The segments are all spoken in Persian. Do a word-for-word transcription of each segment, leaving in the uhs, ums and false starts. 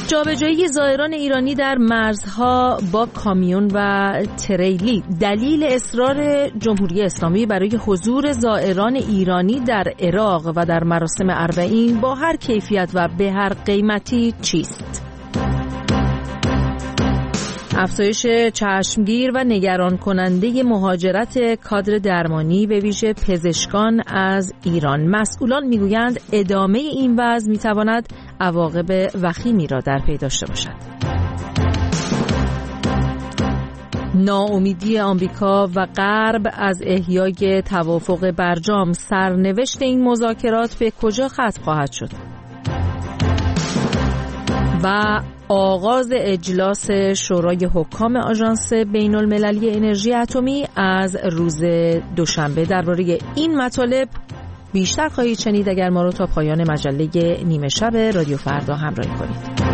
جابجایی زائران ایرانی در مرزها با کامیون و تریلی دلیل اصرار جمهوری اسلامی برای حضور زائران ایرانی در عراق و در مراسم اربعین با هر کیفیت و به هر قیمتی چیست؟ افزایش چشمگیر و نگران کننده مهاجرت کادر درمانی به ویژه پزشکان از ایران. مسئولان میگویند ادامه این وضع میتواند عواقب وخیمی را در پی داشته باشد. ناامیدی آمریکا و غرب از احیای توافق برجام، سرنوشت این مذاکرات به کجا ختم خواهد شد؟ و آغاز اجلاس شورای حکام آژانس بین المللی انرژی اتمی از روز دوشنبه. درباره این مطالب بیشتر خواهید شنید اگر ما رو تا پایان مجله نیمه شب رادیو فردا همراهی کنید.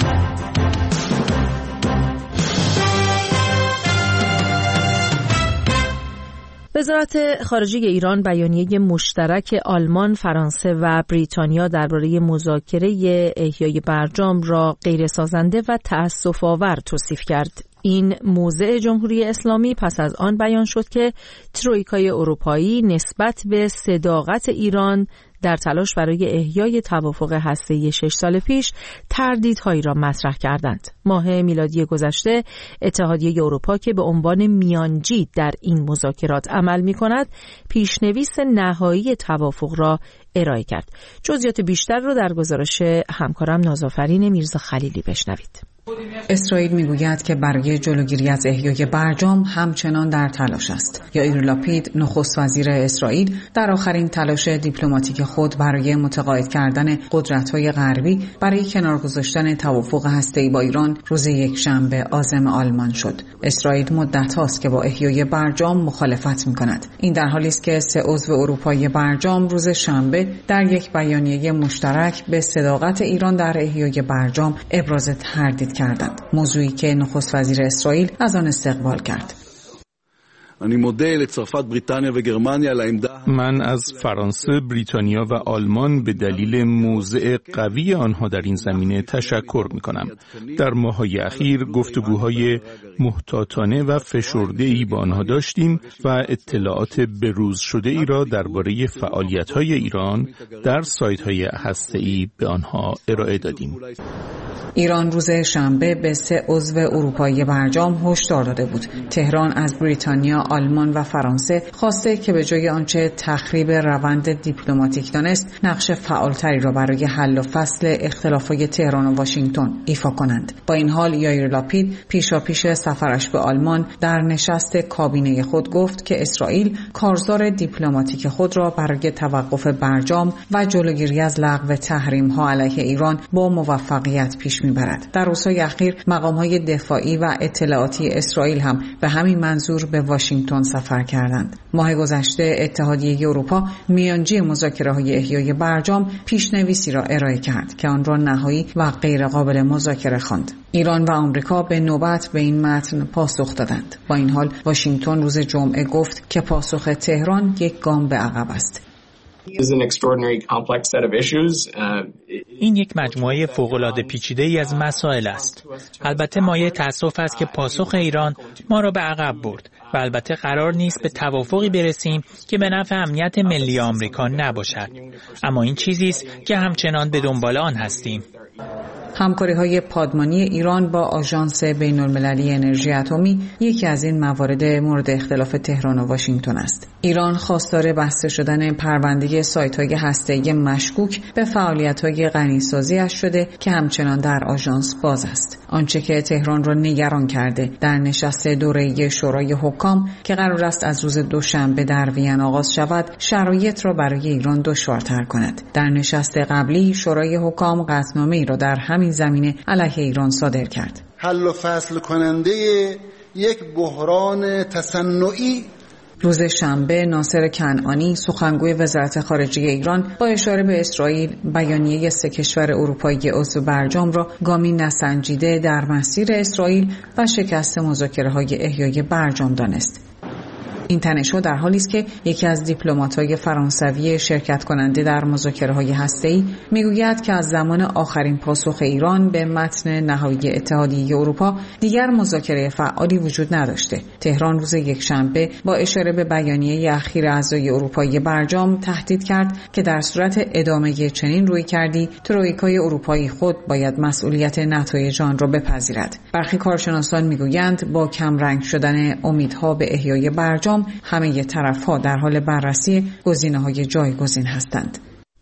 وزارت خارجه ایران بیانیه مشترک آلمان، فرانسه و بریتانیا درباره مذاکره احیای برجام را غیرسازنده و تأسف‌آور توصیف کرد. این موضع جمهوری اسلامی پس از آن بیان شد که ترویکای اروپایی نسبت به صداقت ایران در تلاش برای احیای توافق هسته‌ای شش سال پیش تردیدهایی را مطرح کردند. ماه میلادی گذشته اتحادیه اروپا که به عنوان میانجی در این مذاکرات عمل می‌کند، پیشنویس نهایی توافق را ارائه کرد. جزئیات بیشتر را در گزارش همکارم نازآفرین میرزا خلیلی بشنوید. اسرائیل میگوید که برای جلوگیری از احیای برجام همچنان در تلاش است. یائیر لاپید، نخست وزیر اسرائیل، در آخرین تلاش دیپلماتیک خود برای متقاعد کردن قدرت‌های غربی برای کنار گذاشتن توافق هسته‌ای با ایران روز یکشنبه عازم آلمان شد. اسرائیل مدت هاست که با احیای برجام مخالفت می‌کند. این در حالی است که سه عضو اروپایی برجام روز شنبه در یک بیانیه مشترک به صداقت ایران در احیای برجام ابراز تردید کردند، موضوعی که نخست وزیر اسرائیل از آن استقبال کرد. من از فرانسه، بریتانیا و آلمان به دلیل موضع قوی آنها در این زمینه تشکر می‌کنم. در ماه‌های اخیر گفتگوهای محتاطانه و فشرده‌ای با آنها داشتیم و اطلاعات بروز شده‌ای را درباره فعالیت‌های ایران در سایت‌های هسته‌ای به آنها ارائه دادیم. ایران روز شنبه به سه عضو اروپایی برجام هشدار داده بود. تهران از بریتانیا، آلمان و فرانسه خواسته که به جای آنچه تخریب روند دیپلماتیک دانست، نقش فعالتری را برای حل و فصل اختلافات تهران و واشنگتن ایفا کنند. با این حال یائیر لاپید پیشاپیش سفرش به آلمان در نشست کابینه خود گفت که اسرائیل کارزار دیپلماتیک خود را برای توقف برجام و جلوگیری از لغو تحریم‌ها علیه ایران با موفقیت پیش میبرد. در روزهای اخیر مقام‌های دفاعی و اطلاعاتی اسرائیل هم به همین منظور به واشنگتن سفر کردند. ماه گذشته اتحادیه اروپا میانجی مذاکره‌های احیای برجام پیشنویسی را ارائه کرد که آن را نهایی و غیر قابل مذاکره خواند. ایران و آمریکا به نوبت به این متن پاسخ دادند. با این حال واشنگتن روز جمعه گفت که پاسخ تهران یک گام به عقب است. این یک مجموعه فوق‌العاده پیچیده‌ای از مسائل است. البته مایه تأسف است که پاسخ ایران ما را به عقب برد و البته قرار نیست به توافقی برسیم که به نفع امنیت ملی آمریکا نباشد. اما این چیزی است که همچنان به دنبال آن هستیم. همکاری‌های پادمانی ایران با آژانس بین المللی انرژی اتمی یکی از این موارد مورد اختلاف تهران و واشنگتن است. ایران خواستار بسته شدن پرونده سایت‌های هسته‌ای مشکوک به فعالیت‌های غنی‌سازی‌اش شده که همچنان در آژانس باز است. آنچه که تهران را نگران کرده در نشست دوره‌ای شورای حکام که قرار است از روز دوشنبه در وین آغاز شود، شرایط را برای ایران دشوارتر کند. در نشست قبلی شورای حکام قطعنامه‌ای را در همین زمینه علیه ایران صادر کرد. حل و فصل کننده یک بحران تصنعی. روز شنبه ناصر کنعانی سخنگوی وزارت خارجه ایران با اشاره به اسرائیل بیانیه سه کشور اروپایی عضو برجام را گامی نسنجیده در مسیر اسرائیل و شکست مذاکره‌های احیای برجام دانست. این تنش‌ها در حالی است که یکی از دیپلمات‌های فرانسوی شرکت کننده در مذاکره‌های هسته‌ای میگوید که از زمان آخرین پاسخ ایران به متن نهایی اتحادیه اروپا دیگر مذاکره فعالی وجود نداشته. تهران روز یکشنبه با اشاره به بیانیه اخیر اعضای اروپایی برجام تهدید کرد که در صورت ادامه چنین رویکردی ترویکای اروپایی خود باید مسئولیت نتایج آن را بپذیرد. برخی کارشناسان میگویند با کم رنگ شدن امیدها به احیای برجام همه طرف‌ها در حال بررسی گزینه‌های جایگزین هستند.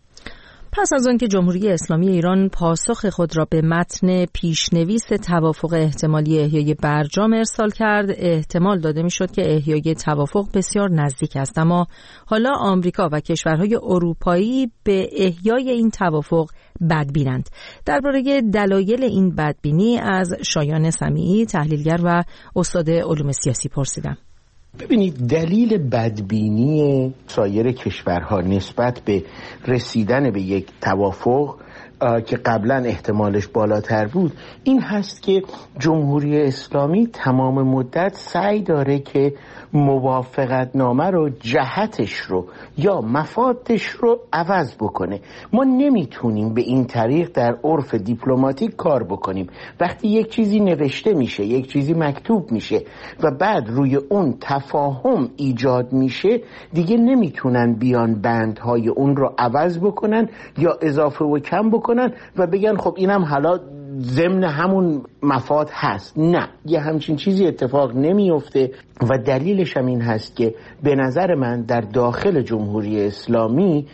پس از آنکه جمهوری اسلامی ایران پاسخ خود را به متن پیشنویس توافق احتمالی احیای برجام ارسال کرد، احتمال داده میشد که احیای توافق بسیار نزدیک است، اما حالا آمریکا و کشورهای اروپایی به احیای این توافق بدبینند. درباره دلایل این بدبینی از شایان سمیعی، تحلیلگر و استاد علوم سیاسی پرسیدم. ببینید، دلیل بدبینی سایر کشورها نسبت به رسیدن به یک توافق که قبلا احتمالش بالاتر بود این هست که جمهوری اسلامی تمام مدت سعی داره که موافقت نامه رو، جهتش رو یا مفادش رو عوض بکنه. ما نمیتونیم به این طریق در عرف دیپلماتیک کار بکنیم. وقتی یک چیزی نوشته میشه، یک چیزی مکتوب میشه و بعد روی اون تفاهم ایجاد میشه، دیگه نمیتونن بیان بندهای اون رو عوض بکنن یا اضافه و کم بکنن و بگن خب اینم حالا ضمن همون مفاد هست. نه، یه همچین چیزی اتفاق نمیفته و دلیلش هم این هست که به نظر من در داخل جمهوری اسلامی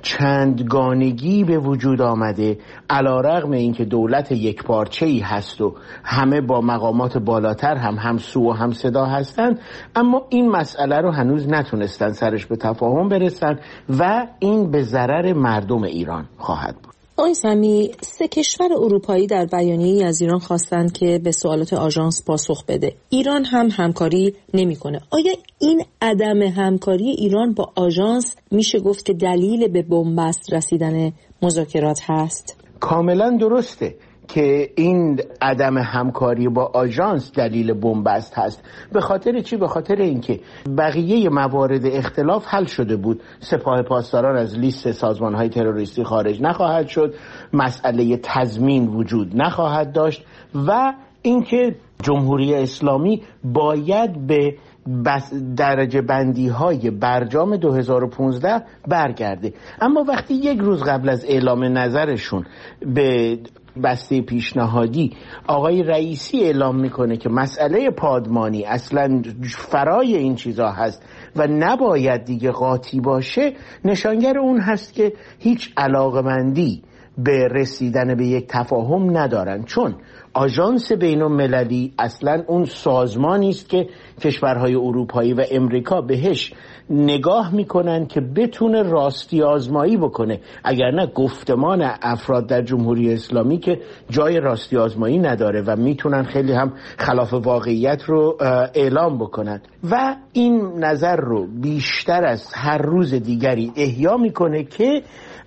چندگانگی به وجود آمده، علیرغم اینکه دولت یک پارچه‌ای هست و همه با مقامات بالاتر هم همسو و هم صدا هستند، اما این مسئله رو هنوز نتونستن سرش به تفاهم برسن و این به ضرر مردم ایران خواهد بود. آقای سمیعی، سه کشور اروپایی در بیانیه‌ای از ایران خواستند که به سوالات آژانس پاسخ بده. ایران هم همکاری نمی‌کنه. آیا این عدم همکاری ایران با آژانس میشه گفت که دلیل به بنبست رسیدن مذاکرات هست؟ کاملا درسته که این عدم همکاری با آژانس دلیل بنبست هست. به خاطر چی؟ به خاطر اینکه بقیه موارد اختلاف حل شده بود. سپاه پاسداران از لیست سازمان‌های تروریستی خارج نخواهد شد، مسئله تضمین وجود نخواهد داشت و اینکه جمهوری اسلامی باید به بس درجه بندی های برجام دو هزار و پانزده برگرده. اما وقتی یک روز قبل از اعلام نظرشون به بسته پیشنهادی آقای رئیسی اعلام میکنه که مسئله پادمانی اصلا فرای این چیزا هست و نباید دیگه قاطی باشه، نشانگر اون هست که هیچ علاقمندی به رسیدن به یک تفاهم ندارن، چون آژانس بین‌المللی اصلا اون سازمانی است که کشورهای اروپایی و امریکا بهش نگاه میکنن که بتونه راستی آزمایی بکنه، اگر نه گفتمان افراد در جمهوری اسلامی که جای راستی آزمایی نداره و میتونن خیلی هم خلاف واقعیت رو اعلام بکنن و این نظر رو بیشتر از هر روز دیگری احیا میکنه که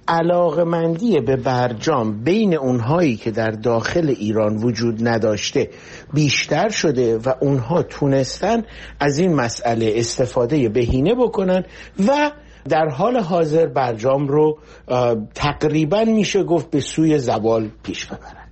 علاقمندی به برجام بین اونهایی که در داخل ایران وجود نداشته بیشتر شده و اونها تونستن از این مسئله استفاده بهینه بکنن و در حال حاضر برجام رو تقریبا میشه گفت به سوی زوال پیش ببرن.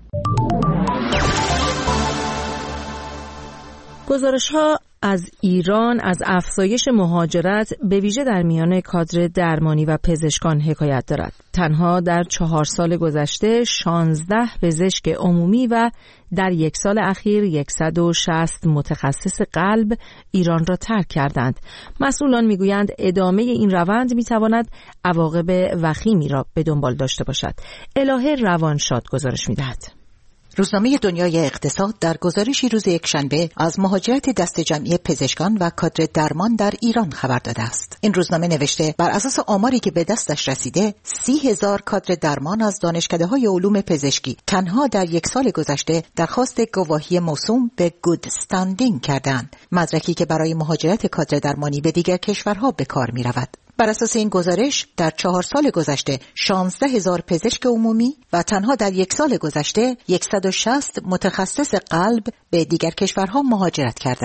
گزارش‌ها از ایران از افزایش مهاجرت به ویژه در میان کادر درمانی و پزشکان حکایت دارد. تنها در چهار سال گذشته شانزده پزشک عمومی و در یک سال اخیر صد و شصت متخصص قلب ایران را ترک کردند. مسئولان میگویند ادامه این روند میتواند عواقب وخیمی را به دنبال داشته باشد. الهه روانشاد گزارش میدهد. روزنامه دنیای اقتصاد در گزارشی روز یکشنبه از مهاجرت دست جمعی پزشکان و کادر درمان در ایران خبر داده است. این روزنامه نوشته بر اساس آماری که به دستش رسیده، سی هزار کادر درمان از دانشکده‌های علوم پزشکی تنها در یک سال گذشته درخواست گواهی موسوم به گود استندینگ کردند، مدرکی که برای مهاجرت کادر درمانی به دیگر کشورها به کار می‌رود. بر اساس این گزارش در چهار سال گذشته شانزده هزار پزشک عمومی و تنها در یک سال گذشته صد و شصت متخصص قلب به دیگر کشورها مهاجرت کردند.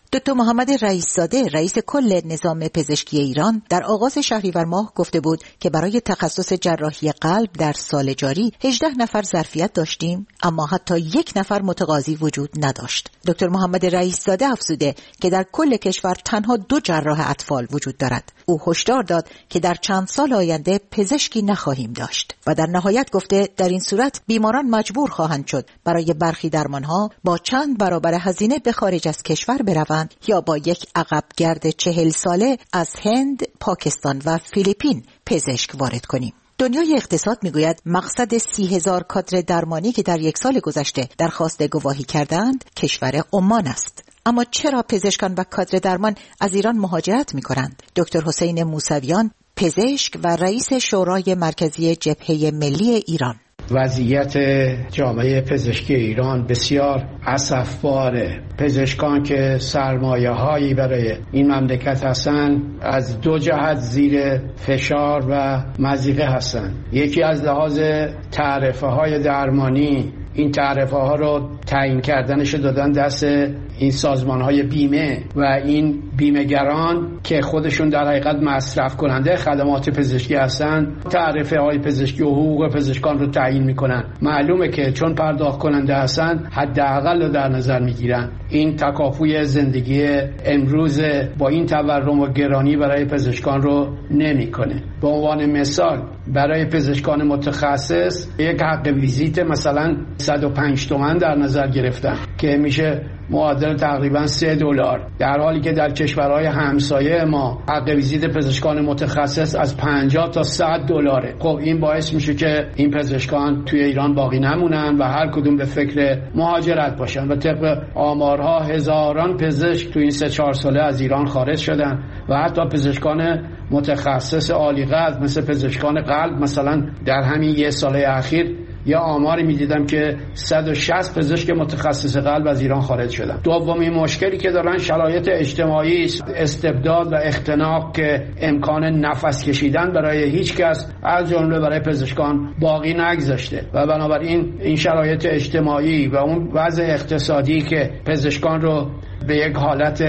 دکتر محمد رئیس‌زاده رئیس کل نظام پزشکی ایران در آغاز شهریور ماه گفته بود که برای تخصص جراحی قلب در سال جاری هجده نفر ظرفیت داشتیم، اما حتی یک نفر متقاضی وجود نداشت. دکتر محمد رئیس‌زاده افزوده که در کل کشور تنها دو جراح اطفال وجود دارد. او هشدار داد که در چند سال آینده پزشکی نخواهیم داشت و در نهایت گفته در این صورت بیماران مجبور خواهند شد برای برخی درمانها با چند برابر هزینه به خارج از کشور بروند یا با یک عقب گرد چهل ساله از هند، پاکستان و فیلیپین پزشک وارد کنیم. دنیای اقتصاد میگوید مقصد سی هزار کادر درمانی که در یک سال گذشته درخواست گواهی کردند کشور عمان است. اما چرا پزشکان و کادر درمان از ایران مهاجرت می‌کنند؟ دکتر حسین موسویان، پزشک و رئیس شورای مرکزی جبهه ملی ایران: وضعیت جامعه پزشکی ایران بسیار اسفباره. پزشکان که سرمایه هایی برای این مملکت هستند از دو جهت زیر فشار و مضیقه هستند. یکی از لحاظ تعرفه های درمانی، این تعرفه ها رو تعیین کردنش دادن دست این سازمان های بیمه و این بیمه‌گران که خودشون در حقیقت مصرف کننده خدمات پزشکی هستن تعرفه های پزشکی و حقوق پزشکان رو تعیین میکنن. معلومه که چون پرداخت کننده هستن حداقل رو در نظر میگیرن. این تکافوی زندگی امروز با این تورم و گرانی برای پزشکان رو نمیکنه. به عنوان مثال برای پزشکان متخصص یک حق ویزیت مثلا صد و پنج تومن در نظر گرفتن که میشه معادل تقریبا سه دلار، در حالی که در کشورهای همسایه ما حق ویزیت پزشکان متخصص از پنجاه تا صد دلاره. خب این باعث میشه که این پزشکان توی ایران باقی نمونن و هر کدوم به فکر مهاجرت باشن و طبق آمارها هزاران پزشک توی این سه چهار ساله از ایران خارج شدن و حتی پزشکان متخصص عالی قدر مثل پزشکان قلب مثلا در همین یه ساله اخیر یا آماری میدیدم که صد و شصت پزشک متخصص قلب از ایران خارج شدن. دومین مشکلی که دارن شرایط اجتماعی است، استبداد و اختناق که امکان نفس کشیدن برای هیچ کس از جمله برای پزشکان باقی نگذاشته و بنابراین این شرایط اجتماعی و اون وضع اقتصادی که پزشکان رو به یک حالت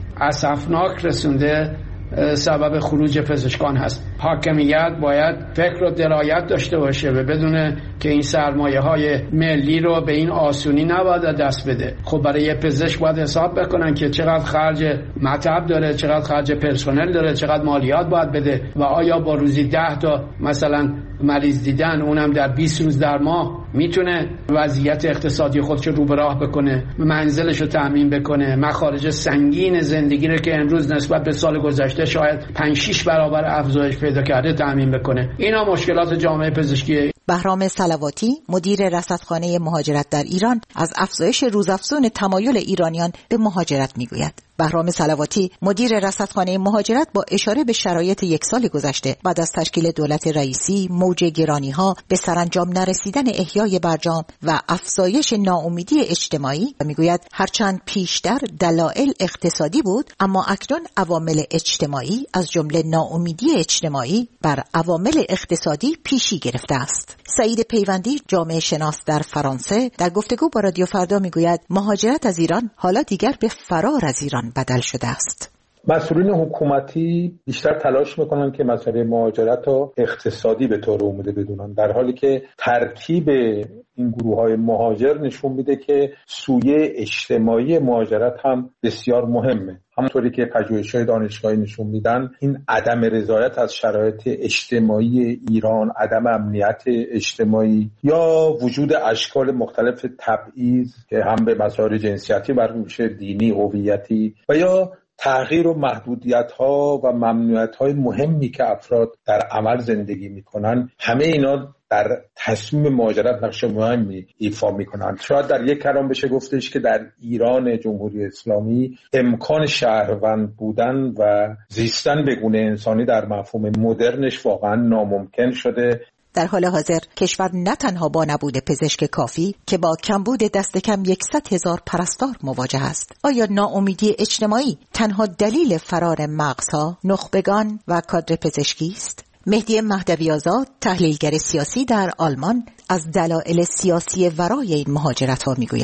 اسفناک رسونده سبب خروج پزشکان هست. حاکمیت باید فکر و درایت داشته باشه و بدونه که این سرمایه های ملی رو به این آسونی نباید دست بده. خب برای یه پزشک باید حساب بکنن که چقدر خرج مطب داره، چقدر خرج پرسنل داره، چقدر مالیات باید بده و آیا با روزی ده تا مثلا مریض دیدن اونم در بیست روز در ماه میتونه وضعیت اقتصادی خودش رو به راه بکنه، منزلش رو تامین بکنه، مخارج سنگین زندگی رو که امروز نسبت به سال گذشته شاید پنج شش برابر افزایش پیدا کرده تامین بکنه. اینا مشکلات جامعه پزشکی. بهرام صلواتی، مدیر رصدخانه مهاجرت در ایران، از افزایش روزافزون تمایل ایرانیان به مهاجرت میگوید. بهرام صلواتی، مدیر رصدخانه مهاجرت، با اشاره به شرایط یک سال گذشته بعد از تشکیل دولت رئیسی، موج گرانی‌ها، به سرانجام نرسیدن احیای برجام و افزایش ناامیدی اجتماعی، میگوید هرچند پیشتر دلایل اقتصادی بود، اما اکنون عوامل اجتماعی از جمله ناامیدی اجتماعی بر عوامل اقتصادی پیشی گرفته است. سعید پیوندی، جامعه شناس در فرانسه، در گفتگو با رادیو فردا میگوید مهاجرت از ایران حالا دیگر به فرار از ایران بدل شده است. مسئولین حکومتی بیشتر تلاش میکنن که مسئله مهاجرت رو اقتصادی به طور عمده بدونن، در حالی که ترکیب این گروه‌های مهاجر نشون میده که سویه اجتماعی مهاجرت هم بسیار مهمه. همونطوری که پژوهش‌های دانشگاهی نشون میدن این عدم رضایت از شرایط اجتماعی ایران، عدم امنیت اجتماعی یا وجود اشکال مختلف تبعیض که هم به مسائل جنسیتی مربوط میشه، دینی، هویتی و یا تغییر و محدودیت‌ها و ممنوعیت‌های مهمی که افراد در عمل زندگی می‌کنن، همه اینا در تصمیم مهاجرت نقش مهمی ایفا می‌کنند. شاید در یک کلام بشه گفتش که در ایران جمهوری اسلامی امکان شهروند بودن و زیستن به گونه انسانی در مفهوم مدرنش واقعا ناممکن شده. در حال حاضر کشور نه تنها با نبود پزشک کافی که با کمبود دست کم صد هزار پرستار مواجه است. آیا ناامیدی اجتماعی تنها دلیل فرار مغزها، نخبگان و کادر پزشکی است؟ مهدی مهدوی آزاد، تحلیلگر سیاسی در آلمان، از دلایل سیاسی ورای این مهاجرت‌ها میگوید.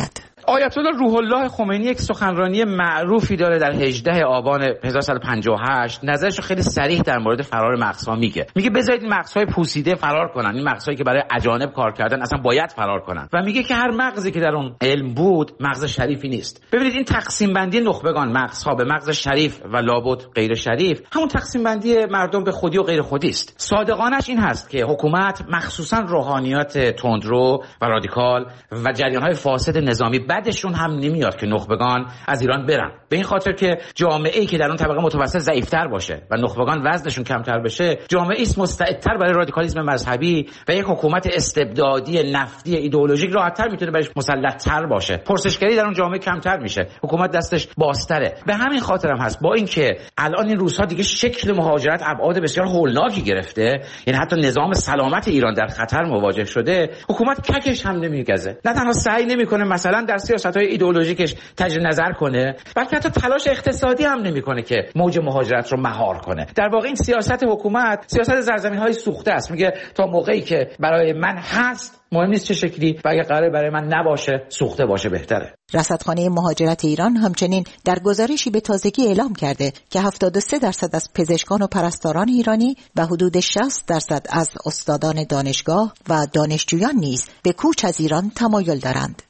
آیت الله روح الله خمینی یک سخنرانی معروفی داره در هجدهم آبان هزار و سیصد و پنجاه و هشت. نظرش رو خیلی صریح در مورد فرار مغزها میگه. میگه بذارید این مغزهای پوسیده فرار کنن، این مغزهایی که برای اجانب کار کردن اصلا باید فرار کنن. و میگه که هر مغزی که در اون علم بود مغز شریفی نیست. ببینید این تقسیم بندی نخبگان مغزها به مغز شریف و لابد غیر شریف همون تقسیم بندی مردم به خودی و غیر خودی است. صادقانش این هست که حکومت مخصوصا روحانیات تندرو و رادیکال و جریان‌های فاسد نظامی بعدشون هم نمیاد که نخبگان از ایران برن، به این خاطر که جامعه‌ای که در اون طبقه متوسط ضعیف‌تر باشه و نخبگان وزنشون کمتر بشه جامعه‌ای است مستعدتر برای رادیکالیسم مذهبی و یک حکومت استبدادی نفتی ایدئولوژیک راحت‌تر میتونه برایش مسلط‌تر باشه. پرسشگری در اون جامعه کمتر میشه، حکومت دستش بازتره. به همین خاطر هم هست با اینکه الان این روزها دیگه شکل مهاجرت ابعاد بسیار هولناکی گرفته، یعنی حتی نظام سلامت ایران در خطر مواجه شده، حکومت ککش هم نمیگزه. نه تنها سعی نمیکنه مثلا در سیاست‌های ایدئولوژیکش تجدید نظر کنه، بلکه حتی تلاش اقتصادی هم نمیکنه که موج مهاجرت رو مهار کنه. در واقع این سیاست حکومت سیاست زرزمین‌های سوخته است. میگه تا موقعی که برای من هست مهم نیست چه شکلی و اگه قراره برای من نباشه سوخته باشه بهتره. رصدخانه مهاجرت ایران همچنین در گزارشی به تازگی اعلام کرده که هفتاد و سه درصد از پزشکان و پرستاران ایرانی و حدود شصت درصد از استادان دانشگاه و دانشجویان نیز به کوچ از ایران تمایل دارند.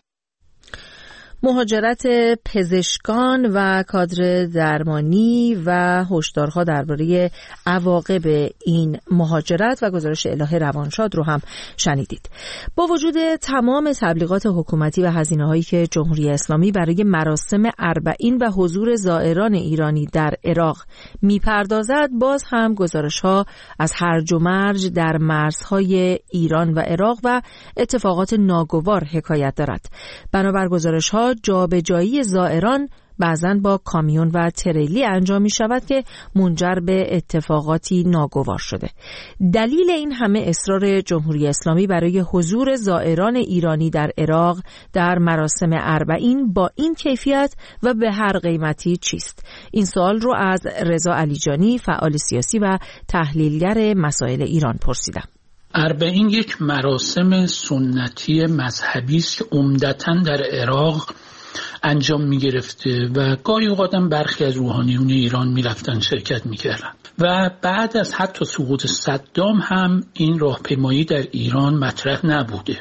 مهاجرت پزشکان و کادر درمانی و هشدارها درباره عواقب این مهاجرت و گزارش الهه روانشاد رو هم شنیدید. با وجود تمام تبلیغات حکومتی و هزینه‌هایی که جمهوری اسلامی برای مراسم اربعین و حضور زائران ایرانی در عراق میپردازد، باز هم گزارش‌ها از هرج و مرج در مرزهای ایران و عراق و اتفاقات ناگوار حکایت دارد. بنابر گزارش‌ها جابجایی زائران بعضاً با کامیون و تریلی انجام می شود که منجر به اتفاقاتی ناگوار شده. دلیل این همه اصرار جمهوری اسلامی برای حضور زائران ایرانی در عراق در مراسم اربعین با این کیفیت و به هر قیمتی چیست؟ این سوال رو از رضا علیجانی، فعال سیاسی و تحلیلگر مسائل ایران پرسیدم. اربعین یک مراسم سنتی مذهبی است که عمدتاً در عراق انجام می گرفته و گاهی اوقات هم برخی از روحانیون ایران می رفتن شرکت می کردن و بعد از حتی سقوط صدام هم این راهپیمایی در ایران مطرح نبوده.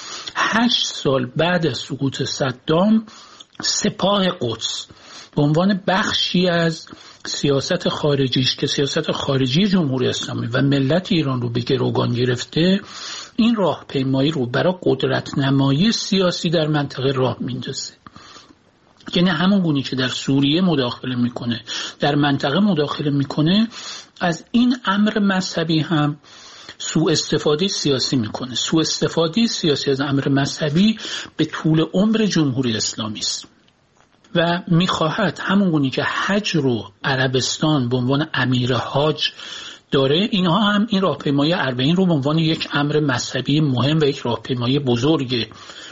هشت سال بعد از سقوط صدام سپاه قدس به عنوان بخشی از سیاست خارجیش که سیاست خارجی جمهوری اسلامی و ملت ایران رو به گروگان گرفته، این راهپیمایی رو برای قدرت نمایی سیاسی در منطقه راه میندازه. یعنی همون گونی که در سوریه مداخله میکنه، در منطقه مداخله میکنه، از این امر مذهبی هم سوء استفاده سیاسی میکنه. سوء استفاده سیاسی از امر مذهبی به طول عمر جمهوری اسلامی است و میخواهد همون گونی که حج رو عربستان به عنوان امیر حاج داره، اینها هم این راهپیمایی اربعین رو به عنوان یک امر مذهبی مهم و یک راهپیمایی بزرگ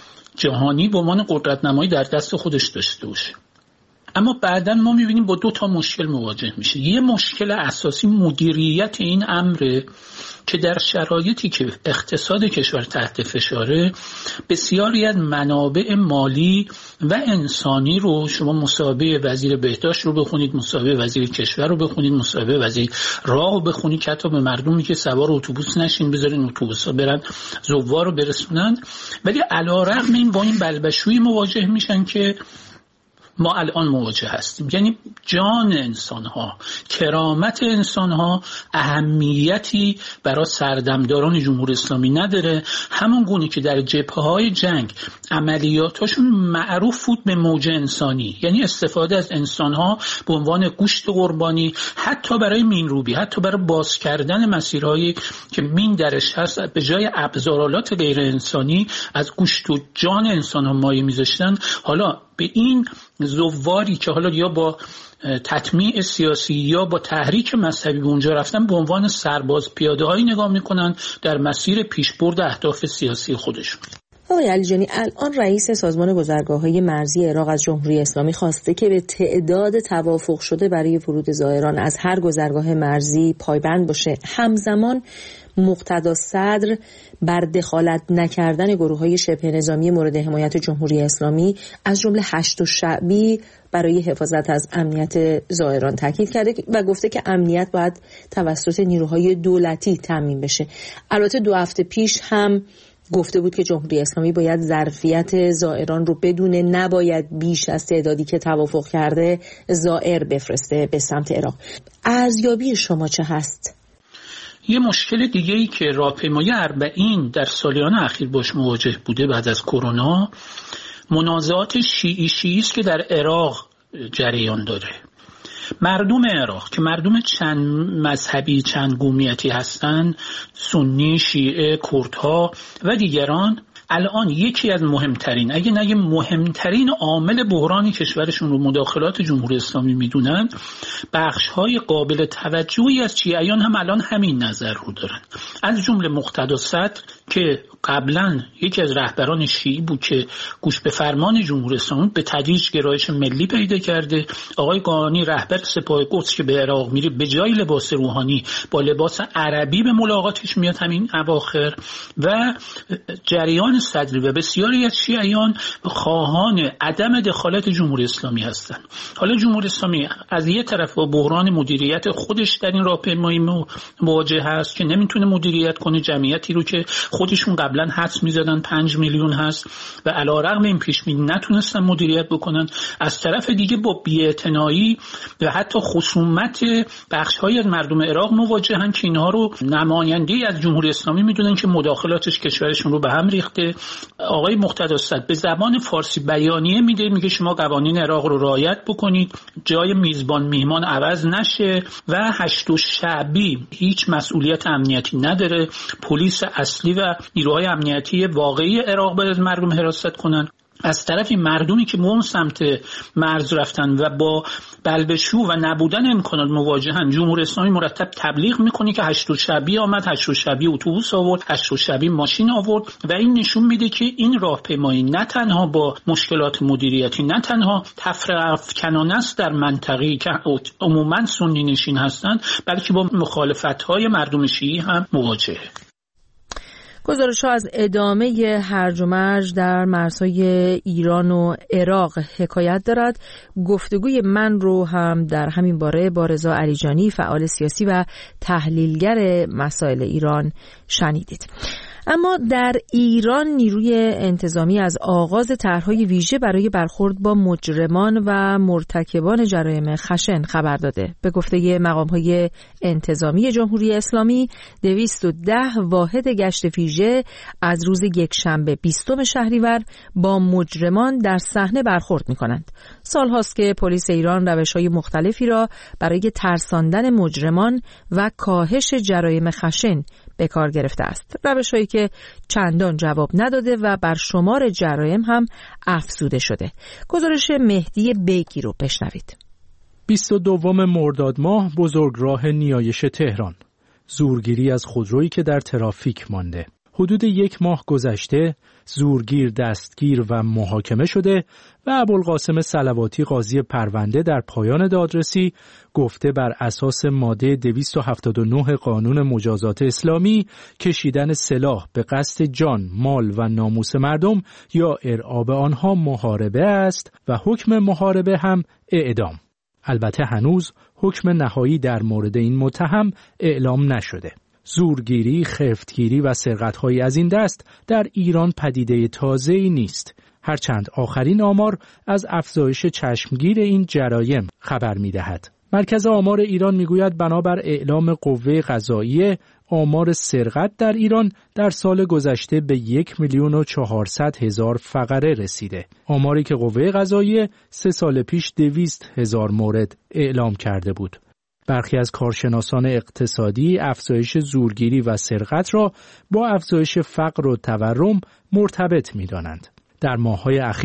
جهانی به عنوان قدرت نمایی در دست خودش داشته باشه. اما بعداً ما میبینیم با دو تا مشکل مواجه میشه. یه مشکل اساسی مدیریت این امره که در شرایطی که اقتصاد کشور تحت فشاره، بسیاری از منابع مالی و انسانی رو، شما مصاحبه وزیر بهداشت رو بخونید، مصاحبه وزیر کشور رو بخونید، مصاحبه وزیر راه رو بخونید که حتی به مردمی که سوار اتوبوس نشین بذارین اتوبوس‌ها برن زوار رو برسونن، ولی علی‌رغم این با این بلبشویی مواجه میشن که ما الان مواجه هستیم. یعنی جان انسان‌ها، کرامت انسان‌ها اهمیتی برای سردمداران جمهوری اسلامی نداره. همون گونه که در جبهه‌های جنگ عملیاتاشون معروف بود به موج انسانی، یعنی استفاده از انسان‌ها به عنوان گوشت قربانی، حتی برای مینروبی، حتی برای باز کردن مسیرهایی که مین درش هست، به جای ابزارالات غیر انسانی از گوشت و جان انسان‌ها مایه می‌ذاشتن. حالا به این زواری که حالا یا با تطمیع سیاسی یا با تحریک مذهبی به اونجا رفتن، به عنوان سرباز پیاده هایی نگاه میکنن در مسیر پیشبرد اهداف سیاسی خودشون. آقای علیجانی، الان رئیس سازمان گذرگاه‌های مرزی عراق از جمهوری اسلامی خواسته که به تعداد توافق شده برای ورود زائران از هر گذرگاه مرزی پایبند باشه. همزمان مقتدا صدر بر دخالت نکردن گروه‌های شبه نظامی مورد حمایت جمهوری اسلامی از جمله هشت شعبی برای حفاظت از امنیت زائران تاکید کرده و گفته که امنیت باید توسط نیروهای دولتی تامین بشه. البته دو هفته پیش هم گفته بود که جمهوری اسلامی باید ظرفیت زائران رو بدونه، نباید بیش از تعدادی که توافق کرده زائر بفرسته به سمت عراق. ارزیابی شما چه هست؟ یه مشکل دیگه‌ای که راهپیمایی اربعین در سالیان اخیر باش مواجه بوده بعد از کرونا، منازعات شیعی شیعی است که در عراق جریان داره. مردم عراق که مردم چند مذهبی چند قومیتی هستند، سنی، شیعه، کردها و دیگران، الان یکی از مهمترین اگه نگه مهمترین عامل بحران کشورشون رو مداخلات جمهوری اسلامی میدونن. بخش‌های قابل توجهی از شیعیان هم الان همین نظر رو دارن، از جمله مقتدا صدر که قبلا یکی از رهبران شیعی بود که گوش به فرمان جمهوری اسلامی به تدریج گرایش ملی پیدا کرده. آقای قانی رهبر سپاه قدس که به عراق میره به جای لباس روحانی با لباس عربی به ملاقاتش میاد همین اواخر. و جریان صدری و بسیاری از شیعیان خواهان عدم دخالت جمهوری اسلامی هستند. حالا جمهوری اسلامی از یک طرف با بحران مدیریت خودش در این راهپیمایی مواجه هست که نمیتونه مدیریت کنه جمعیتی رو که خودشون قبلا حدس میزدن پنج میلیون هست و علیرغم این پیش‌بینی نتونستن مدیریت بکنن. از طرف دیگه با بی‌اعتنایی و حتی خصومت بخش‌های از مردم عراق مواجهن که اینها رو نماینده‌ای از جمهوری اسلامی میدونن که مداخلاتش کشورشون رو به هم ریخته. آقای مقتدا صدر به زبان فارسی بیانیه میده، میگه شما قوانین عراق رو رعایت بکنید، جای میزبان میهمان عوض نشه و هشت شعبی هیچ مسئولیت امنیتی نداره، پلیس اصلی و نیروهای امنیتی واقعی عراق باید از مردم حراست کنن. از طرفی مردمی که به اون سمت مرز رفتن و با بلبشو و نبودن امکانات مواجهن، جمهوری اسلامی مرتب تبلیغ میکنه که هشت شعبی آمد، هشت شعبی اتوبوس آورد، هشت شعبی ماشین آورد و این نشون میده که این راهپیمایی نه تنها با مشکلات مدیریتی، نه تنها تفرقه افکنانه است در منطقه‌ای که عموما سنی نشین هستند، بلکه با مخالفت‌های مردم شیعی هم مواجهه. گزارش‌ها از ادامه هرج و مرج در مرزهای ایران و عراق حکایت دارد. گفتگوی من رو هم در همین باره با رضا علیجانی، فعال سیاسی و تحلیلگر مسائل ایران شنیدید. اما در ایران نیروی انتظامی از آغاز طرح‌های ویژه برای برخورد با مجرمان و مرتکبان جرایم خشن خبر داده. به گفته مقام‌های انتظامی جمهوری اسلامی، دویست و ده واحد گشت ویژه از روز یکشنبه بیستم شهریور با مجرمان در صحنه برخورد می‌کنند. سال‌هاست که پلیس ایران روش‌های مختلفی را برای ترساندن مجرمان و کاهش جرایم خشن به کار گرفته است. روش‌هایی که چندان جواب نداده و بر شمار جرایم هم افزوده شده. گزارش مهدی بیگی رو بشنوید. بیست و دوم مرداد ماه بزرگراه نیایش تهران. زورگیری از خودرویی که در ترافیک مانده. حدود یک ماه گذشته، زورگیر دستگیر و محاکمه شده و ابوالقاسم صلواتی قاضی پرونده در پایان دادرسی گفته بر اساس ماده دویست و هفتاد و نه قانون مجازات اسلامی کشیدن سلاح به قصد جان، مال و ناموس مردم یا ارعاب آنها محاربه است و حکم محاربه هم اعدام. البته هنوز حکم نهایی در مورد این متهم اعلام نشده. زورگیری، خفتگیری و سرقت‌های از این دست در ایران پدیده تازه‌ای نیست. هرچند آخرین آمار از افزایش چشمگیر این جرایم خبر می‌دهد. مرکز آمار ایران می‌گوید بنابر اعلام قوه قضاییه آمار سرقت در ایران در سال گذشته به یک میلیون و چهارصد هزار فقره رسیده. آماری که قوه قضاییه سه سال پیش دویست هزار مورد اعلام کرده بود. برخی از کارشناسان اقتصادی افزایش زورگیری و سرقت را با افزایش فقر و تورم مرتبط می‌دانند. در ماه‌های اخیر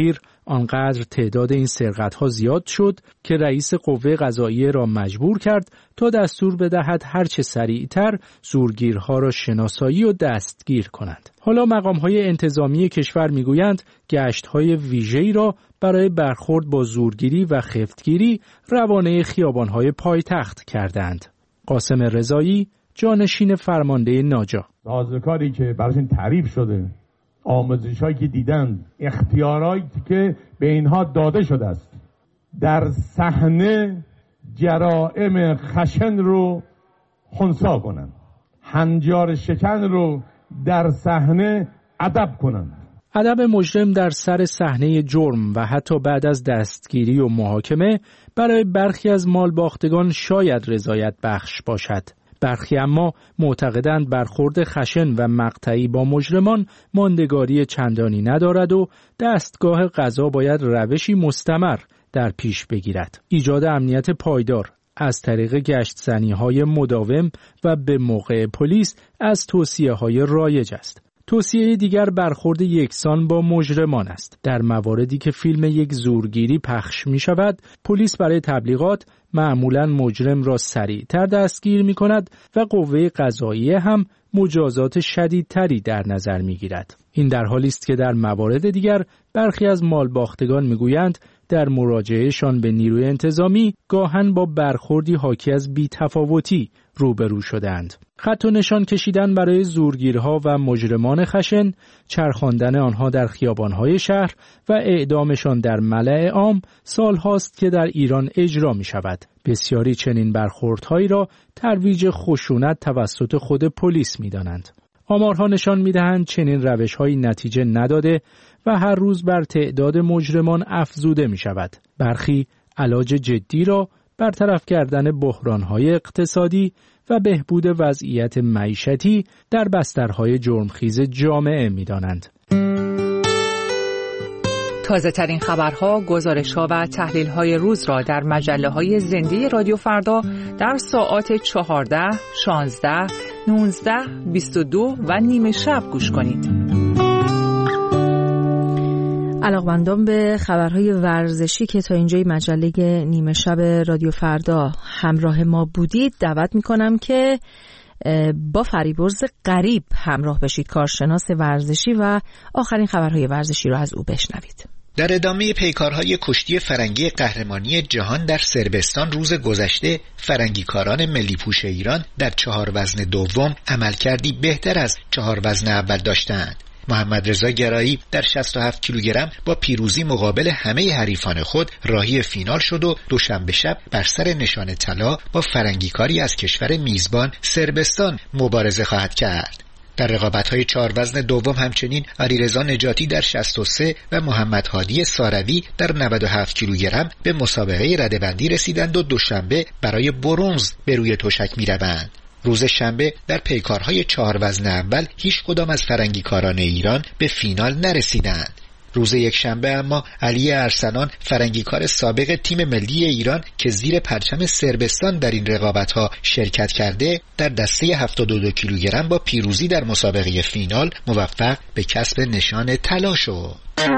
آنقدر تعداد این سرقت‌ها زیاد شد که رئیس قوه قضاییه را مجبور کرد تا دستور بدهد هرچه سریعتر زورگیرها را شناسایی و دستگیر کنند. حالا مقام‌های انتظامی کشور می‌گویند گشت‌های ویژه‌ای را برای برخورد با زورگیری و خفتگیری روانه خیابان‌های پایتخت کردند. قاسم رضایی، جانشین فرمانده ناجا: سازوکاری که براشون تعریف شده، آموزش‌هایی که دیدن، اختیارایی که به اینها داده شده است، در صحنه جرائم خشن رو خنثی کنند، هنجار شکن رو در صحنه ادب کنند. ادب مجرم در سر صحنه جرم و حتی بعد از دستگیری و محاکمه برای برخی از مالباختگان شاید رضایت بخش باشد. برخی اما معتقدند برخورد خشن و مقطعی با مجرمان ماندگاری چندانی ندارد و دستگاه قضا باید روشی مستمر در پیش بگیرد. ایجاد امنیت پایدار از طریق گشت‌زنی‌های مداوم و به موقع پلیس از توصیه‌های رایج است. توصیه دیگر برخورد یکسان با مجرمان است. در مواردی که فیلم یک زورگیری پخش می شود، پلیس برای تبلیغات معمولاً مجرم را سریعتر دستگیر می کند و قوه قضاییه هم مجازات شدیدتری در نظر می گیرد. این در حالی است که در موارد دیگر برخی از مالباختگان می گویند در مراجعهشان به نیروی انتظامی گاهن با برخوردی حاکی از بی‌تفاوتی روبرو شدند. خط و نشان کشیدن برای زورگیرها و مجرمان خشن، چرخاندن آنها در خیابان‌های شهر و اعدامشان در ملأ عام سالهاست که در ایران اجرا می شود. بسیاری چنین برخوردهایی را ترویج خشونت توسط خود پلیس می دانند. آمارها نشان می دهند چنین روش‌هایی نتیجه نداده و هر روز بر تعداد مجرمان افزوده می شود. برخی علاج جدی را برطرف کردن بحران‌های اقتصادی و بهبود وضعیت معیشتی در بسترهای جرمخیز جامعه می‌دانند. تازه ترین خبرها، گزارش‌ها و تحلیل‌های روز را در مجله‌های زنده رادیو فردا در ساعات چهارده، شانزده، نوزده، بیست و دو و نیمه شب گوش کنید. علاقمندان به خبرهای ورزشی که تا اینجای مجله نیمه شب رادیو فردا همراه ما بودید، دعوت میکنم که با فریبرز غریب همراه بشید، کارشناس ورزشی، و آخرین خبرهای ورزشی رو از او بشنوید. در ادامه پیکارهای کشتی فرنگی قهرمانی جهان در صربستان روز گذشته، فرنگیکاران ملی پوش ایران در چهار وزن دوم عملکردی بهتر از چهار وزن اول داشتند. محمد رضا گرایی در شصت و هفت کیلوگرم با پیروزی مقابل همه حریفان خود راهی فینال شد و دوشنبه شب بر سر نشان طلا با فرنگیکاری از کشور میزبان صربستان مبارزه خواهد کرد. در رقابت‌های چهار وزن دوم همچنین علیرضا نجاتی در شصت و سه و محمد هادی ساروی در نود و هفت کیلوگرم به مسابقه رده‌بندی رسیدند و دوشنبه برای برنز به روی تشک می‌روند. روز شنبه در پیکارهای چهار وزن اول هیچ کدام از فرنگیکاران ایران به فینال نرسیدند. روز یک شنبه اما علی ارسلان، فرنگیکار سابق تیم ملی ایران که زیر پرچم صربستان در این رقابت‌ها شرکت کرده، در دسته هفتاد و دو کیلوگرم با پیروزی در مسابقه فینال موفق به کسب نشان طلا شد.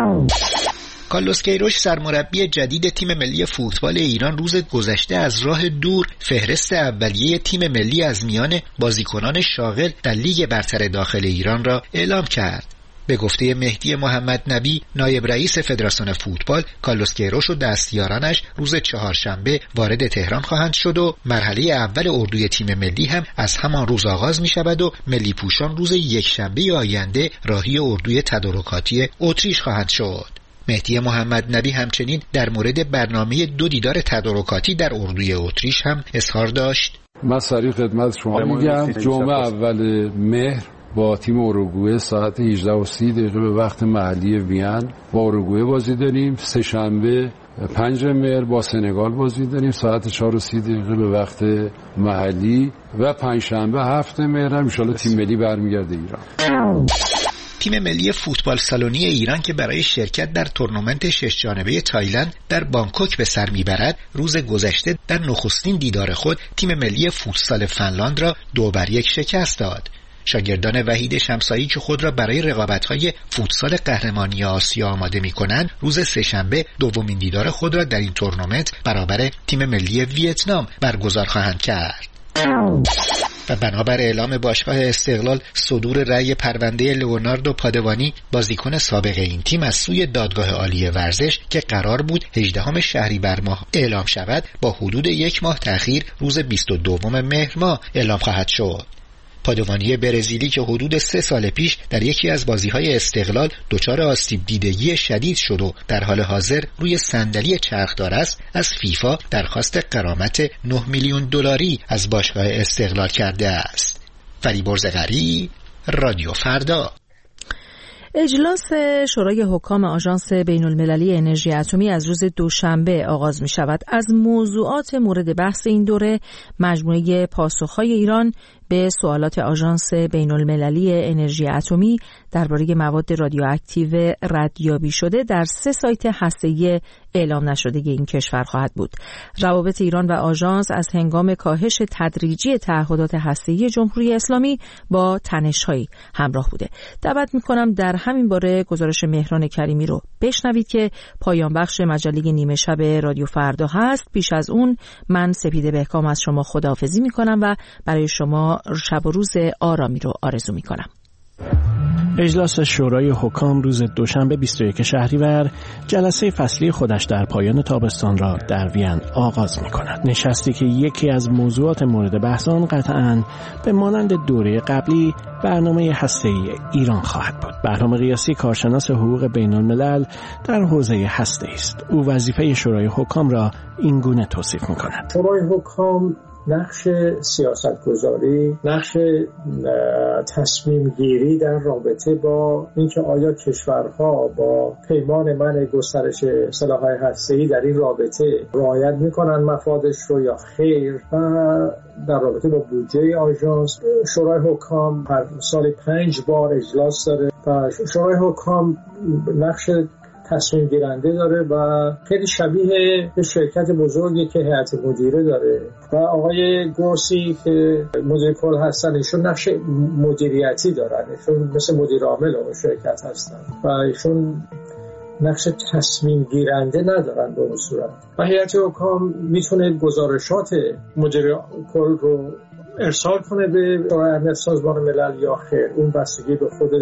کارلوس کیروش، سرمربی جدید تیم ملی فوتبال ایران، روز گذشته از راه دور فهرست اولیه تیم ملی از میان بازیکنان شاغل در لیگ برتر داخل ایران را اعلام کرد. به گفته مهدی محمد نبی، نایب رئیس فدراسیون فوتبال، کارلوس کیروش و دستیارانش روز چهارشنبه وارد تهران خواهند شد و مرحله اول اردوی تیم ملی هم از همان روز آغاز می شود و ملی پوشان روز یکشنبه آینده راهی اردوی تدارکاتی اتریش خواهند شد. مهدی محمد نبی همچنین در مورد برنامه دو دیدار تدارکاتی در اردوی اتریش هم اظهار داشت. من سریع خدمت شما میگم جمعه اول مهر با تیم اوروگوئه ساعت هجده و سی دقیقه به وقت محلی وین با اوروگوئه بازی داریم. سه شنبه پنج مهر با سنگال بازی داریم ساعت چهار و سی دقیقه به وقت محلی و پنج شنبه هفت مهر هم ان شاءالله تیم ملی برمیگرده ایران. تیم ملی فوتبال سالونی ایران که برای شرکت در تورنمنت شش جانبه تایلند در بانکوک به سر میبرد، روز گذشته در نخستین دیدار خود تیم ملی فوتسال فنلاند را دو بر یک شکست داد. شاگردان وحید شمسایی که خود را برای رقابت‌های فوتسال قهرمانی آسیا آماده می‌کنند، روز سه‌شنبه دومین دیدار خود را در این تورنمنت برابر تیم ملی ویتنام برگزار خواهند کرد. و بنابر اعلام باشگاه استقلال صدور رأی پرونده لئوناردو پادوانی، بازیکن سابق این تیم، از سوی دادگاه عالی ورزش که قرار بود هجدهم شهریور ماه اعلام شود، با حدود یک ماه تأخیر روز بیست و دوم مهر ماه اعلام خواهد شد. پادوانی برزیلی که حدود سه سال پیش در یکی از بازی‌های استقلال دچار آسیب دیدگی شدید شد و در حال حاضر روی صندلی چرخدار است، از فیفا درخواست غرامت نه میلیون دلاری از باشگاه استقلال کرده است. فریبرز غری، رادیو فردا. اجلاس شورای حکام آژانس بین‌المللی انرژی اتمی از روز دوشنبه آغاز می شود. از موضوعات مورد بحث این دوره مجموعه پاسخ‌های ایران به سوالات آژانس بین‌المللی انرژی اتمی درباره مواد رادیواکتیو ردیابی شده در سه سایت هسته‌ای اعلام نشده این کشور خواهد بود. روابط ایران و آژانس از هنگام کاهش تدریجی تعهدات هسته‌ای جمهوری اسلامی با تنش‌هایی همراه بوده. دعوت می‌کنم در همین باره گزارش مهران کریمی رو بشنوید که پایان بخش مجله نیمه شب رادیو فردا هست. پیش از اون من سپیده بهکام از شما خداحافظی می‌کنم و برای شما شب و روز آرامی رو آرزو می‌کنم. اجلاس شورای حکام روز دوشنبه بیست و یک شهریور جلسه فصلی خودش در پایان تابستان را در وین آغاز می‌کند. نشستی که یکی از موضوعات مورد بحث آن قطعاً به مانند دوره قبلی برنامه هسته‌ای ایران خواهد بود. بهرام قیاسی کارشناس حقوق بین‌الملل در حوزه هسته‌ای است. او وظیفه شورای حکام را این گونه توصیف می‌کند. شورای حکام نقش سیاستگذاری، نقش تصمیم گیری در رابطه با اینکه آیا کشورها با پیمان منع گسترش سلاح‌های هسته‌ای در این رابطه رعایت می‌کنن مفادش رو یا خیر، و در رابطه با بودجه آژانس شورای حکام هر سال پنج بار اجلاس داره و شورای حکام نقش تصمیم گیرنده داره و خیلی شبیه به شرکت بزرگی که هیئت مدیره داره و آقای گروسی که مدیر کل هستن ایشون نقش مدیریتی دارن، ایشون مثل مدیر عامل اون شرکت هستن و ایشون نقش تصمیم گیرنده ندارن به اون صورت. و هیئت حکام میتونه گزارشات مدیر کل رو ارسال کنه به شورای امنیت سازمان ملل یا خیر، اون بستگی به خود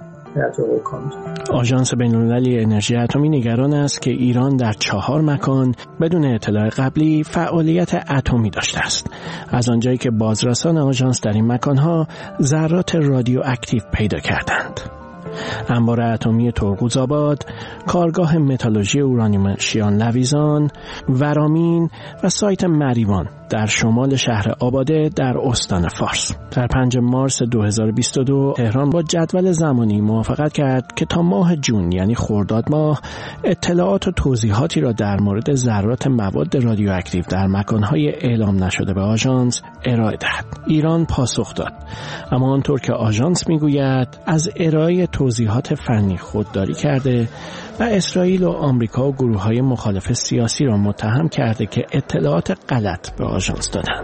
آژانس بین‌المللی انرژی اتمی نگران است که ایران در چهار مکان بدون اطلاع قبلی فعالیت اتمی داشته است. از آنجایی که بازرسان آژانس در این مکانها ذرات رادیواکتیو پیدا کردند. انبار اتمی ترقوزآباد، کارگاه متالورژی اورانیوم شیان لویزان، ورامین و سایت مریوان در شمال شهر آباده در استان فارس. در پنجم مارس دو هزار و بیست و دو تهران با جدول زمانی موافقت کرد که تا ماه جون یعنی خرداد ماه اطلاعات و توضیحاتی را در مورد ذرات مواد رادیواکتیو در مکانهای اعلام نشده به آژانس ارائه دهد. ایران پاسخ داد، اما آنطور که آژانس میگوید از ارائه توضیحات فنی خودداری کرده و اسرائیل و آمریکا و گروه‌های مخالف سیاسی را متهم کرده که اطلاعات غلط به آژانس دادند.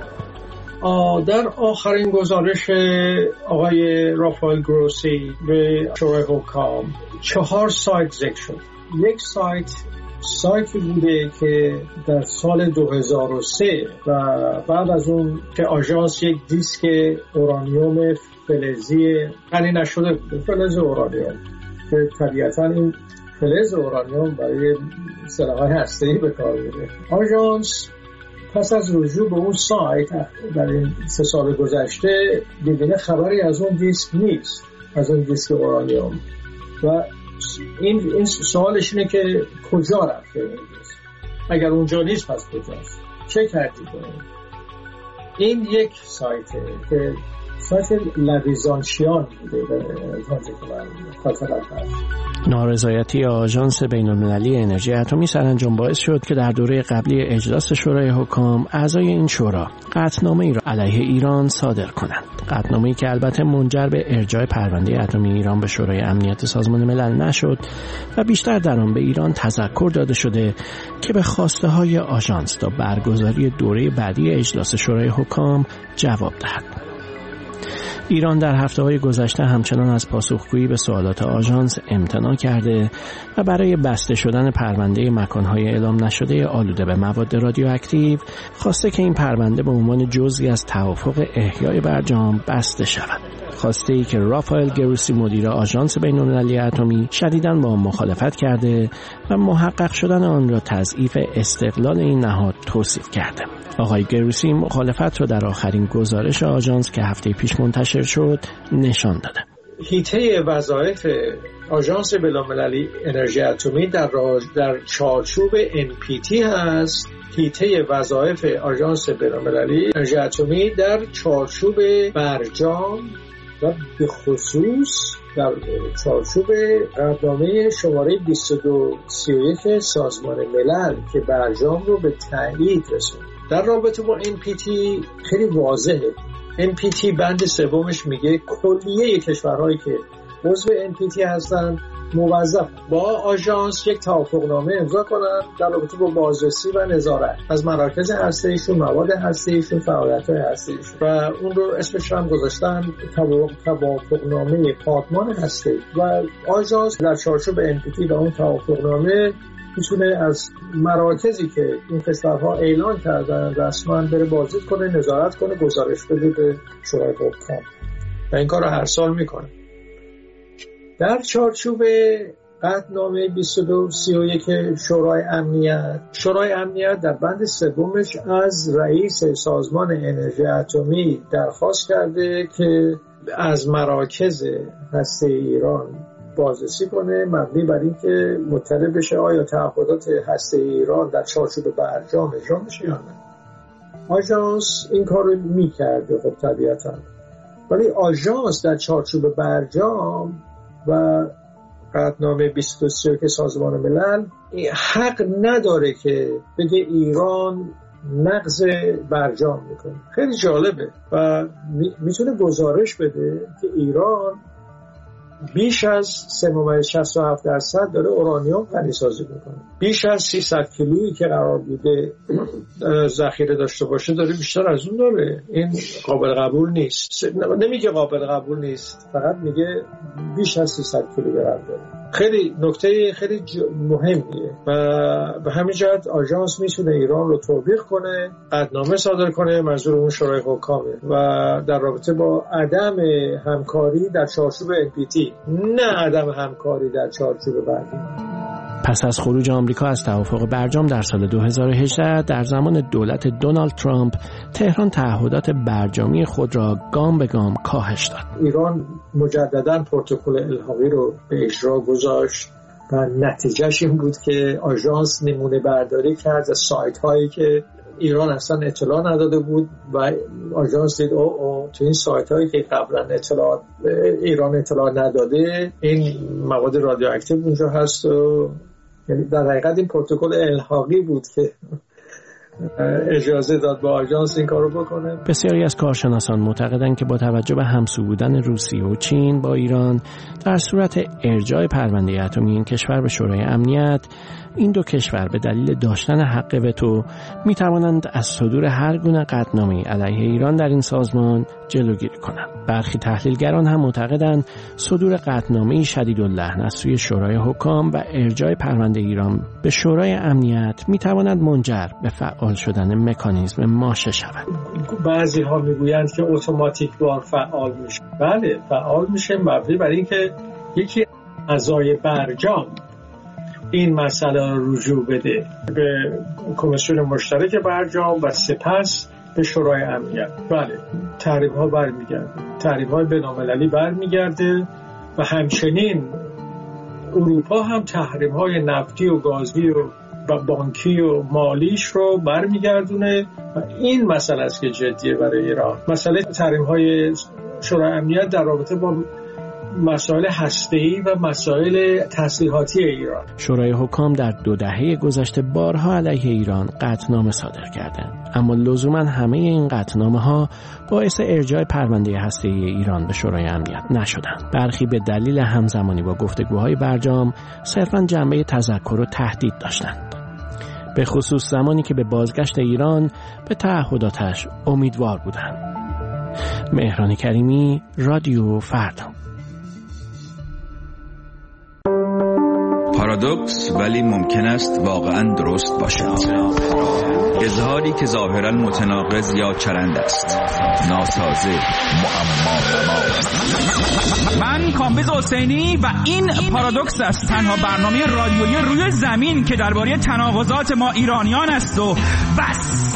در آخرین گزارش آقای رافائل گروسی به شورای حکام چهار سایت ذکر شد. یک سایت سایتی بوده که در سال دو هزار و سه و بعد از اون که آژانس یک دیسک اورانیوم فلزی غنی نشده بوده، فلز اورانیوم که طبیعتاً این فلز اورانیوم برای سلاح‌های هسته‌ای به کار میره. آژانس پس از رجوع به اون سایت در این سه سال گذشته دیگه خبری از اون دیسک نیست، از اون دیسک اورانیوم، و این این سوالش اینه که کجا رفته این دیسک؟ اگر اونجا نیست پس کجاست؟ چه کردی کنید؟ این یک سایته که سایت لویزانشیان بوده به تانجه که من خاطرم هست. نارضایتی آژانس بین‌المللی انرژی اتمی سرانجام باعث شد که در دوره قبلی اجلاس شورای حکام اعضای این شورا قطعنامه‌ای را علیه ایران صادر کنند. قطعنامه‌ای که البته منجر به ارجاع پرونده اتمی ایران به شورای امنیت سازمان ملل نشد و بیشتر در آن به ایران تذکر داده شده که به خواسته‌های آژانس تا برگزاری دوره بعدی اجلاس شورای حکام جواب دهد. ایران در هفته‌های گذشته همچنان از پاسخگویی به سوالات آژانس امتناع کرده و برای بسته شدن پرونده مکان‌های اعلام نشده آلوده به مواد رادیواکتیو خواسته که این پرونده به عنوان جزئی از توافق احیای برجام بسته شود. خواسته ای که رافائل گروسی مدیر آژانس بین‌المللی اتمی شدیداً با مخالفت کرده و محقق شدن آن را تضعیف استقلال این نهاد توصیف کرده. آقای گروسی مخالفت را در آخرین گزارش آژانس که هفته پیش منتشر شد نشان داده. حیطه وظایف آژانس بین‌المللی انرژی اتمی در در چارچوب ان پی تی هست. حیطه وظایف آژانس بین‌المللی انرژی اتمی در چارچوب برجام و به خصوص در چارچوب قراردادنامه شماره بیست و دو سی و یک سازمان ملل که برجام رو به تایید رسوند. در رابطه با ان پی تی خیلی واضحه. ان پی تی بند سومش میگه کلیه کشورهایی که عضو ان پی تی هستن موظف با آژانس یک توافقنامه امضا کنند در رابطه با بازرسی و نظارت از مراکز هسته‌ایشون، مواد هسته‌ایشون، فعالیت‌های هسته‌ایشون و اون رو اسمش هم گذاشتن توافقنامه پادمان هسته‌ای و آژانس در چارچوب ان پی تی و اون توافقنامه میتونه از مراکزی که این کشورها اعلان کردن رسما بره بازدید کنه، نظارت کنه، گزارش بده به شورای حکام و این کار رو هر سال میکنه. در چارچوب قطعنامه بیست و دو سی و یک شورای امنیت شورای امنیت در بند سومش از رئیس سازمان انرژی اتمی درخواست کرده که از مراکز هسته ایران بازرسی کنه مبنی بر این که مطلع بشه آیا تعهدات هسته ایران در چارچوب برجام اجرا میشه یا نه. آژانس این کار رو میکرده خب طبیعتا، ولی آژانس در چارچوب برجام و قطعنامه بیست و دو سی و یک سازمان ملل حق نداره که بگه ایران نقض برجام میکنه. خیلی جالبه و میتونه گزارش بده که ایران بیش از سه ممیز شصت و هفت درصد داره اورانیوم غنی‌سازی میکنه. بیش از سیصد کیلویی که قرار بوده ذخیره داشته باشه داره بیشتر از اون داره. این قابل قبول نیست. نمیگه قابل قبول نیست، فقط میگه بیش از سیصد کیلو داره. خیلی نکته خیلی مهمیه و به همین جهت آژانس میتونه ایران رو توبیخ کنه، قطعنامه صادر کنه، منظور اون شورای حکامه و در رابطه با عدم همکاری در چارچوب ان پی تی، نه عدم همکاری در چارچوب برجام. پس از خروج آمریکا از توافق برجام در سال دو هزار و هجده در زمان دولت دونالد ترامپ، تهران تعهدات برجامی خود را گام به گام کاهش داد. ایران مجددا پروتکل الحاقی رو به اجرا گذاشت و نتیجهش این بود که آژانس نمونه برداری کرد از سایت هایی که ایران اصلا اطلاع نداده بود و آژانس دید او او تو این سایت هایی که قبلا اطلاع ایران اطلاع نداده این مواد رادیواکتیو اونجا هست و یعنی در حقیقت این پروتکل الحاقی بود که اجازه داد با آژانس این کارو بکنه. بسیاری از کارشناسان معتقدند که با توجه به همسو بودن روسیه و چین با ایران در صورت ارجاع پرونده اتمی این کشور به شورای امنیت، این دو کشور به دلیل داشتن حق وتو می توانند از صدور هر گونه قطعنامه علیه ایران در این سازمان جلوگیری کنند. برخی تحلیلگران هم معتقدند صدور قطعنامه شدیداللحن از سوی شورای حکام و ارجاع پرونده ایران به شورای امنیت می تواند منجر به فعال شدن مکانیزم ماشه شود. بعضی ها می گویند که اتوماتیک وار فعال میشه. بله فعال میشه مبنی بر این که یکی اعضای برجام این مسئله رو رجوع بده به کمیسیون مشترک برجام و سپس به شورای امنیت. بله تحریم ها برمیگرده، تحریم های بین‌المللی برمیگرده و همچنین اروپا هم تحریم های نفتی و گازی و بانکی و مالیش رو برمیگردونه و این مسئله است که جدیه برای ایران. مسئله تحریم های شورای امنیت در رابطه با مسائل هسته‌ای و مسائل تسلیحاتی ایران. شورای حکام در دو دهه گذشته بارها علیه ایران قطعنامه صادر کردند، اما لزوما همه این قطعنامه‌ها باعث ارجاع پرونده هسته‌ای ایران به شورای امنیت نشدند. برخی به دلیل همزمانی با گفتگوهای برجام صرفاً جنبه تذکر و تهدید داشتند، به خصوص زمانی که به بازگشت ایران به تعهداتش امیدوار بودند. مهران کریمی، رادیو فردا. پارادوکس ولی ممکن است واقعا درست باشد. اظهاری که ظاهرا متناقض یا چرند است، ناسازه، معما نما. من کامبیز حسینی و این پارادوکس است، تنها برنامه رادیویی روی زمین که درباره تناقضات ما ایرانیان است و بس.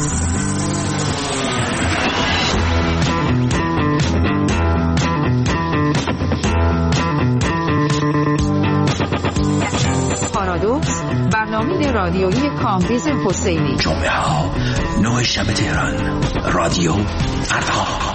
پارادوکس، برنامه رادیویی کامبیز حسینی. جمعه ها نه شب تهران، رادیو فردا.